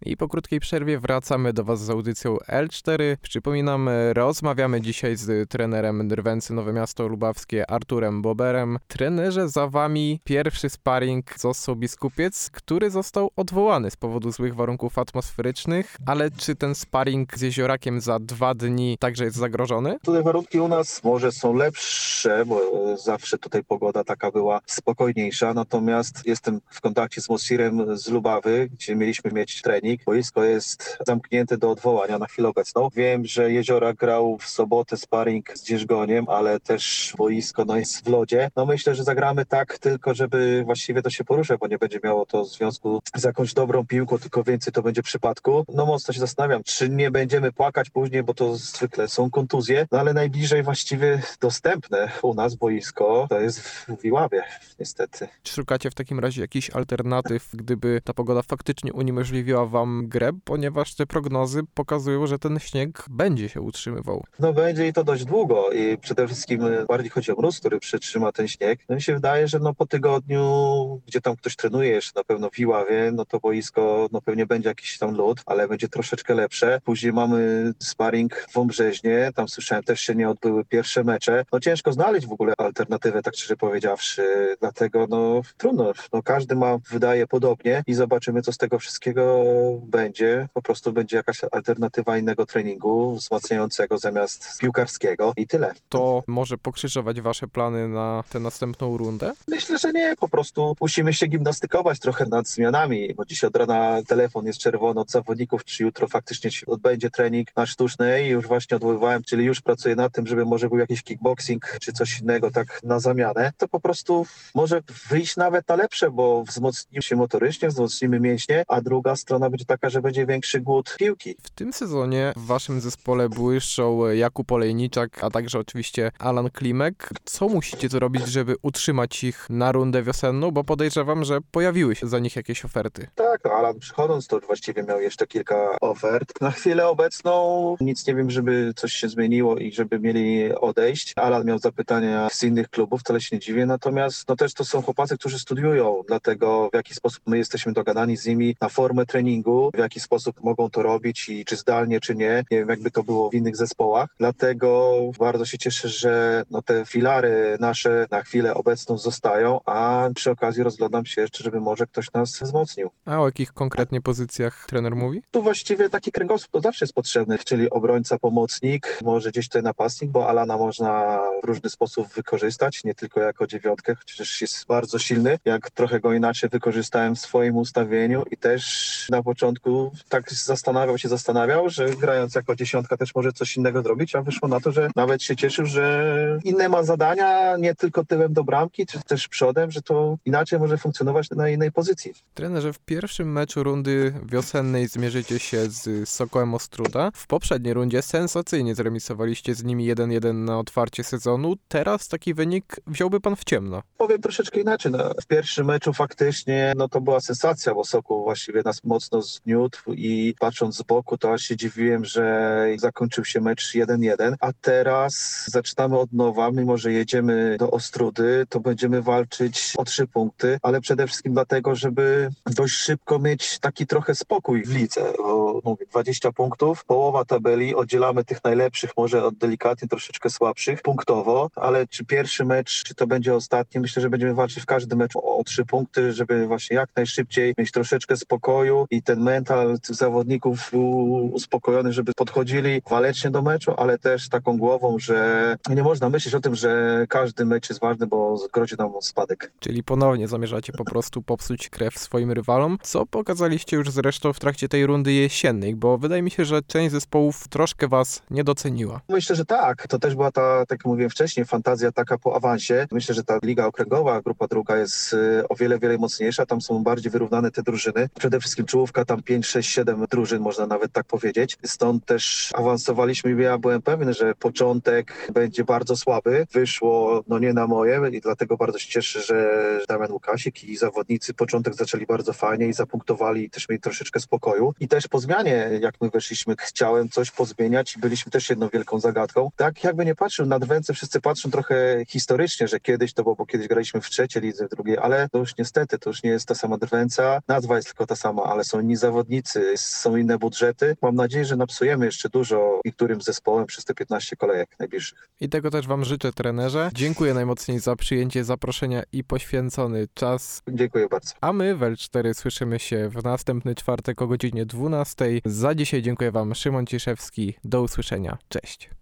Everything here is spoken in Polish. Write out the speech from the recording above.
I po krótkiej przerwie wracamy do Was z audycją L4. Przypominam, rozmawiamy dzisiaj z trenerem Drwęcy Nowe Miasto Lubawskie Arturem Boberem. Trenerze, za Wami pierwszy sparring został Biskupiec, który został odwołany z powodu złych warunków atmosferycznych, ale czy ten sparring z Jeziorakiem za 2 dni także jest zagrożony? Tutaj warunki u nas może są lepsze, bo zawsze tutaj pogoda taka była spokojniejsza, natomiast jestem w kontakcie z Mosirem z Lubawy, gdzie mieliśmy mieć trening. Boisko jest zamknięte do odwołania na chwilę obecną. Wiem, że Jeziorak grał w sobotę sparring z Dzierżgoniem, ale też boisko jest w lodzie. Myślę, że zagramy tak tylko, żeby właściwie to się porusza, bo nie będzie miało to związku z jakąś dobrą piłką, tylko więcej to będzie przypadku. Mocno się zastanawiam, czy nie będziemy płakać później, bo to zwykle są kontuzje, ale najbliżej właściwie dostępne u nas boisko to jest w Iławie, niestety. Czy szukacie w takim razie jakichś alternatyw, gdyby ta pogoda faktycznie uniemożliwiła Wam grę, ponieważ te prognozy pokazują, że ten śnieg będzie się utrzymywał? Będzie i to dość długo i przede wszystkim bardziej chodzi o mróz, który przytrzyma ten śnieg. Mi się wydaje, że po tygodniu, gdzie tam ktoś trenuje jeszcze na pewno w Iławie, to boisko pewnie będzie jakiś tam lód, ale będzie troszeczkę lepsze. Później mamy sparring w Wąbrzeźnie, tam słyszałem też się nie odbyły pierwsze mecze. Ciężko znaleźć w ogóle alternatywę, tak szczerze powiedziawszy, dlatego trudno. Każdy wydaje podobnie i zobaczymy, co z tego wszystkiego będzie. Po prostu będzie jakaś alternatywa innego treningu wzmacniającego zamiast piłkarskiego i tyle. To może pokrzyżować Wasze plany na tę następną rundę? Myślę, że nie. Po prostu musimy się gimnastykować trochę nad zmianami, bo dzisiaj od rana telefon jest czerwony od zawodników, czy jutro faktycznie się odbędzie trening na sztucznej i już właśnie odwoływałem, czyli już pracuję nad tym, żeby może był jakiś kickboxing, czy coś innego tak na zamianę. To po prostu może wyjść nawet na lepsze, bo wzmocnimy się motorycznie, wzmocnimy mięśnie, a druga strona będzie taka, że będzie większy głód piłki. W tym sezonie w Waszym zespole błyszczą Jakub Olejniczak, a także oczywiście Alan Klimek. Co musicie zrobić, żeby utrzymać ich na rundę wiosenną, bo podejrzewam, że pojawiły się za nich jakieś oferty. Tak, Alan przychodząc to właściwie miał jeszcze kilka ofert. Na chwilę obecną nic nie wiem, żeby coś się zmieniło i żeby mieli odejść. Alan miał zapytania z innych klubów, wcale się nie dziwię, natomiast też to są chłopacy, którzy studiują, dlatego w jaki sposób my jesteśmy dogadani z nimi na formę treningu, w jaki sposób mogą to robić i czy zdalnie, czy nie. Nie wiem, jakby to było w innych zespołach, dlatego bardzo się cieszę, że te filary nasze na chwilę obecną zostają, a przy okazji rozglądam się jeszcze, żeby może ktoś nas wzmocnił. A o jakich konkretnie pozycjach trener mówi? Tu właściwie taki kręgosłup to zawsze jest potrzebny, czyli obrońca, pomocnik, może gdzieś tutaj napastnik, bo Alana można w różny sposób wykorzystać, nie tylko jako dziewiątkę, chociaż jest bardzo silny. Jak trochę go inaczej wykorzystałem w swoim ustawieniu i też na początku tak zastanawiał, że grając jako dziesiątka też może coś innego zrobić, a wyszło na to, że nawet się cieszył, że inne ma zadania, nie tylko tyłem do bramki, czy też przodem, że to inaczej może funkcjonować na innej pozycji. Trenerze, w pierwszym meczu rundy wiosennej zmierzycie się z Sokołem Ostróda. W poprzedniej rundzie sensacyjnie zremisowaliście z nimi 1-1 na otwarcie sezonu. Teraz taki wynik wziąłby pan w ciemno. Powiem troszeczkę inaczej. W pierwszym meczu faktycznie to była sensacja, bo Sokół właściwie nas mocno zgniótł i patrząc z boku, to aż się dziwiłem, że zakończył się mecz 1-1, a teraz zaczynamy od nowa. Mimo że jedziemy do Ostródy, to będziemy walczyć o 3 punkty, ale przede wszystkim dlatego, żeby dość szybko mieć taki trochę spokój w lidze. Bo mówię, 20 punktów, połowa tabeli, oddzielamy tych najlepszych, może od delikatnie troszeczkę słabszych punktowo, ale czy pierwszy mecz, czy to będzie ostatni, myślę, że będziemy walczyć w każdym meczu o 3 punkty, żeby właśnie jak najszybciej mieć troszeczkę spokoju i ten mental tych zawodników był uspokojony, żeby podchodzili walecznie do meczu, ale też taką głową, że nie można myśleć o tym, że każdy mecz jest ważny, bo grozi nam spadek. Czyli ponownie zamierzacie po prostu popsuć krew swoim rywalom, co pokazaliście już zresztą w trakcie tej rundy jesiennej, bo wydaje mi się, że część zespołów troszkę was nie doceniła. Myślę, że tak. To też była ta, tak jak mówiłem wcześniej, fantazja taka po awansie. Myślę, że ta liga okręgowa, grupa druga jest o wiele, wiele mocniejsza. Tam są bardziej wyrównane te drużyny. Przede wszystkim czołówka, tam 5, 6, 7 drużyn, można nawet tak powiedzieć. Stąd też awansowaliśmy i ja byłem pewien, że początek będzie bardzo słaby. Wyszło nie na moje i dlatego bardzo się cieszę, że Damian Łukasik i zawodnicy początek zaczęli bardzo fajnie i zapunktowali i też mieli troszeczkę spokoju. I też po zmianie, jak my weszliśmy, chciałem coś pozmieniać i byliśmy też jedną wielką zagadką. Tak jakby nie patrzył na Drwęcę, wszyscy patrzą trochę historycznie, że kiedyś to było, bo kiedyś graliśmy w trzeciej lidze, w drugiej, ale to już niestety, to już nie jest ta sama Drwęca. Nazwa jest tylko ta sama, ale są inni inni zawodnicy, są inne budżety. Mam nadzieję, że napsujemy jeszcze dużo niektórym zespołem przez te 15 kolejek najbliższych. I tego też wam życzę, trenerze. Dziękuję najmocniej za przyjęcie zaproszenia i poświęcony czas. Dziękuję bardzo. A my w L4 słyszymy się w następny czwartek o godzinie 12. Za dzisiaj dziękuję wam, Szymon Ciszewski. Do usłyszenia. Cześć.